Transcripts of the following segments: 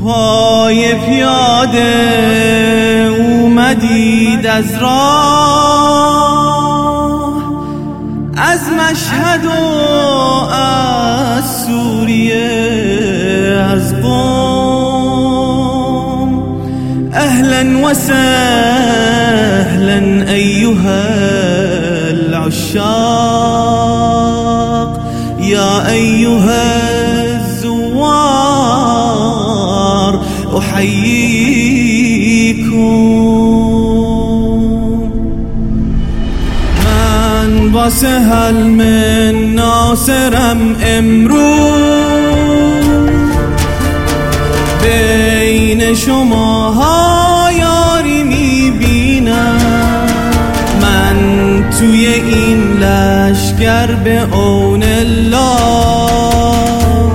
پای پیاده اومدید از راه، از مشهد و از سوریه، از قم. اهلا و سهلا ایها العشاق، یا ایها الزوار احییکم. من واسه هل من ناصرم امروز، بین شماها یاری میبینم. من توی این لشگر به عون الله،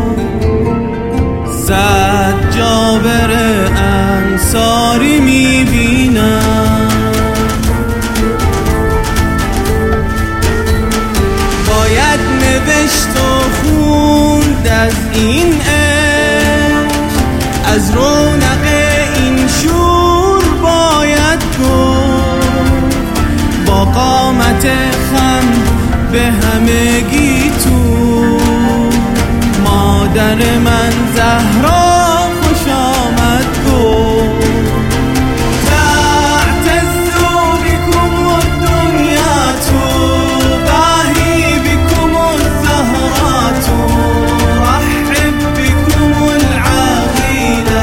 صد جابر انصاری میبینم. باید نوشت و خوند از این عشق، از رونق این شور باید گفت. با قامت خم به همگی تو، مادر من زهرا خوش آمد گفت. تعتزوا بكم الدنيا تباهي بكم الزهرات، رحب بكم العاقلة.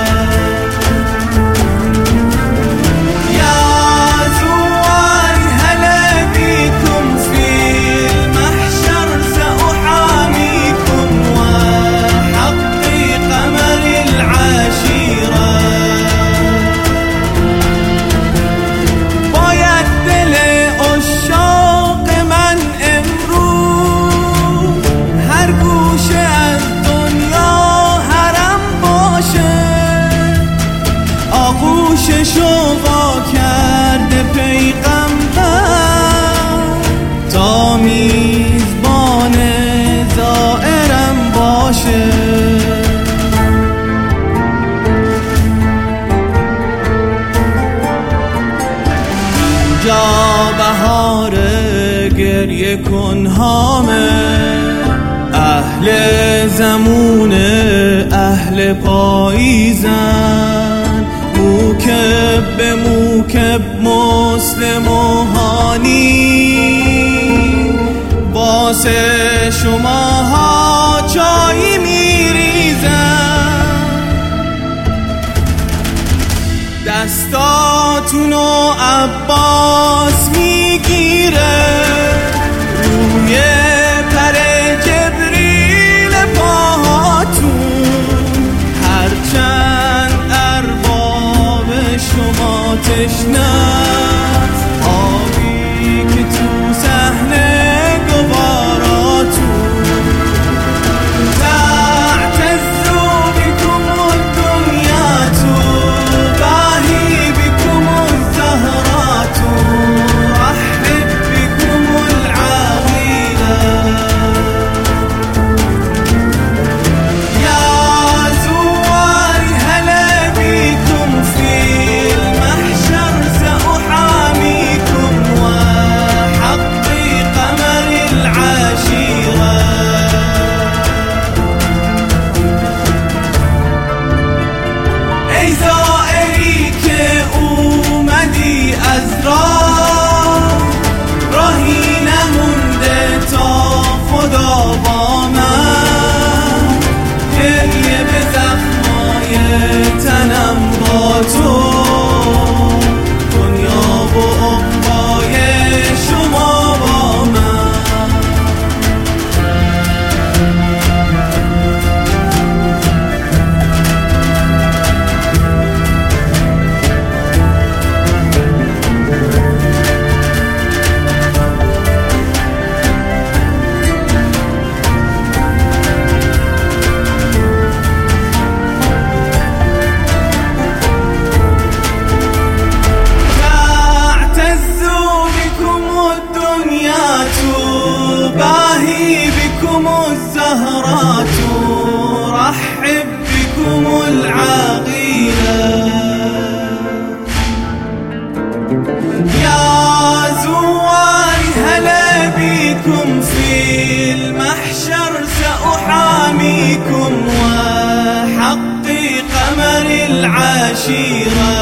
يا زوار هلا بكم في المحشر، سأحاميكم وحقي قمر العاشرة. باید دل عشاق من امروز هر گوشه از دنیا حرم باشه. آغوششو وا کرده پیغمبر، تا میزبان زائرم باشه. اینجا بهار گریه کنهامه، اهل زمون اهل پاییزن. موکب به موکب مسلم و هانی، واسه شماها چایی میریزن. دستاتونو عباس میگیره، روی پر جبریل پاهاتون. هرچند ارباب شما تشنه‌ست، آبی که تو صحنه گواراتون. تعتزوا بكم الدنيا تباهي بكم الزهرات، رحب بكم العاقلة. يا زوار هلا بكم في المحشر، سأحاميكم وحقي قمر العاشرة. ای زائری که اومدی از راه، راهی نمونده تا خدا با من. گریه به زخمای تنم با تو، دنیا و عقبای شما با من. الزهرات رحب بكم العقيلة. يا زواري هلا بيكم في المحشر سأحاميكم، وحقي قمر العشيرة